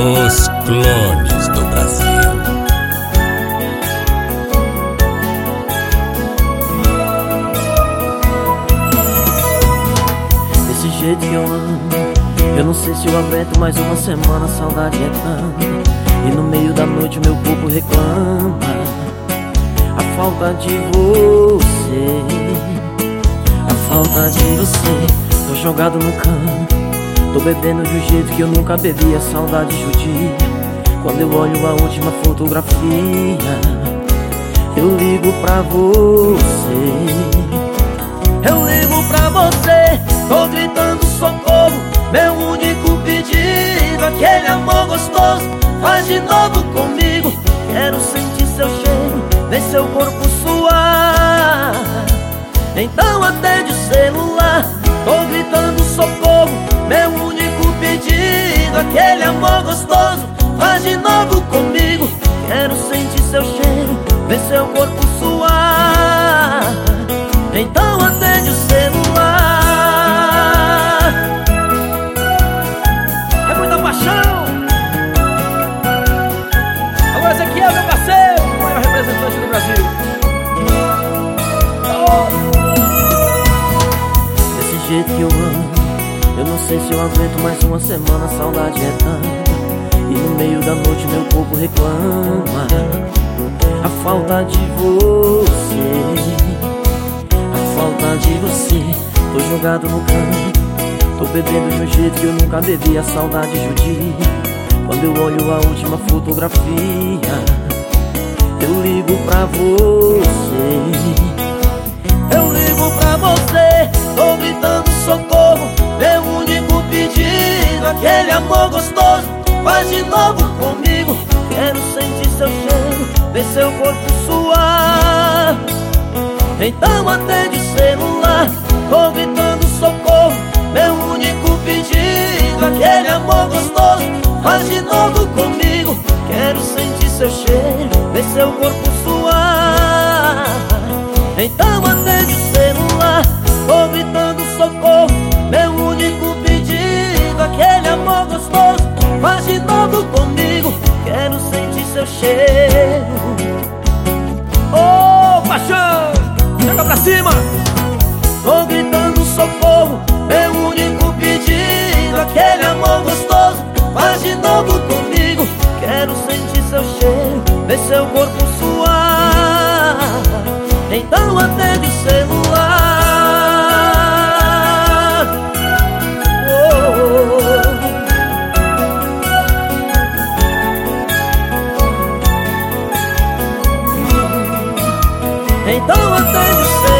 Os clones do Brasil. Desse jeito que eu amo, eu não sei se eu aguento mais uma semana. A saudade é tanta, e no meio da noite o meu corpo reclama a falta de você, a falta de você. Tô jogado no canto, tô bebendo de um jeito que eu nunca bebi. A saudade judia. Quando eu olho a última fotografia, eu ligo pra você, eu ligo pra você. Tô gritando socorro, meu único pedido. Aquele amor gostoso, faz de novo comigo. Quero sentir seu cheiro, ver seu corpo suar. Então atende o celular. Tô gritando socorro, meu único pedido. Aquele amor gostoso, faz de novo comigo. Quero sentir seu cheiro, ver seu corpo suar. Então atende o celular. É muita paixão. Agora esse aqui é o meu parceiro, o maior representante do Brasil. Desse jeito que eu amo, eu não sei se eu aguento mais uma semana. A saudade é tanta, e no meio da noite meu corpo reclama a falta de você, a falta de você. Tô jogado no canto, tô bebendo de um jeito que eu nunca bebi. A saudade judia. Quando eu olho a última fotografia, eu ligo pra você, eu ligo pra você. Tô gritando socorro, meu único pedido. Aquele amor gostoso, faz de novo comigo. Quero sentir seu cheiro, ver seu corpo suar. Então atende o celular. Tô gritando socorro, meu único pedido. Aquele amor gostoso, faz de novo comigo. Quero sentir seu cheiro, ver seu corpo suar. Então atende o celular. Tô gritando socorro, meu único pedido. Aquele amor gostoso, faz de novo comigo. Quero sentir seu cheiro. Ô, paixão, joga pra cima. Tô gritando socorro, meu único pedido. Aquele amor gostoso, faz de novo comigo. Quero sentir seu cheiro, ver seu corpo suar. Então atende o celular. Então atende o celular.